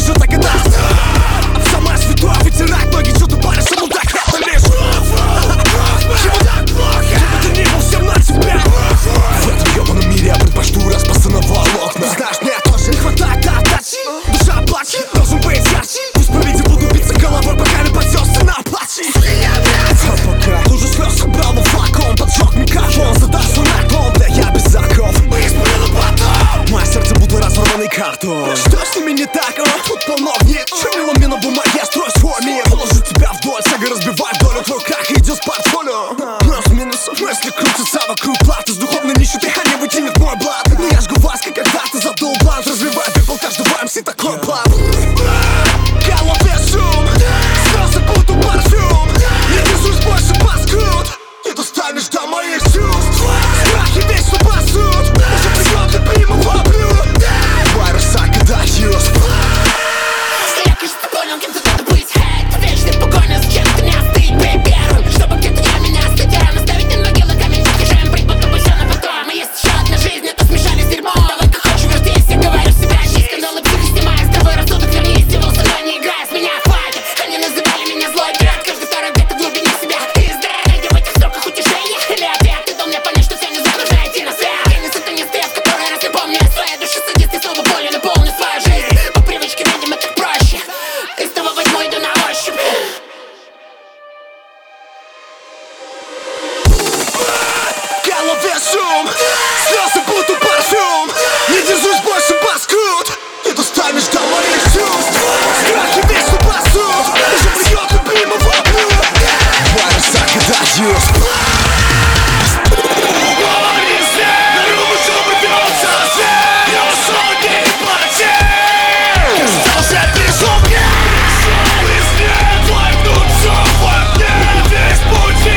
же так и даст. Самое святое вытирать ноги, что ты паришь, ему так это лишь. Чего так плохо? Чтобы ты не был всем на тебя. В этом ёбаном мире я предпочту распасться на волокна. Знаешь, мне тоже не хватает отдачи. Душа плачет, должен быть ярче. В исповеди буду биться головой, пока не подсёсся на плачи. А пока лужу слез собрал во флакон, поджег микрофон, задашь свой наклон, бля, я без оков. Мы исполнили потом. Мое сердце будто разорванный картон. Что с ними не так, тут полно гнит. Чернилами на бумаге я строю свой мир. Положу тебя вдоль, сага разбивай долю. Твой крах идет с портфолио. Плюс минусов мысли крутятся вокруг платы. С духовной нищеты не вытянет мой блат. Не я жгу вас, как когда-то задул блант. Развивай пепел каждого МС такой план.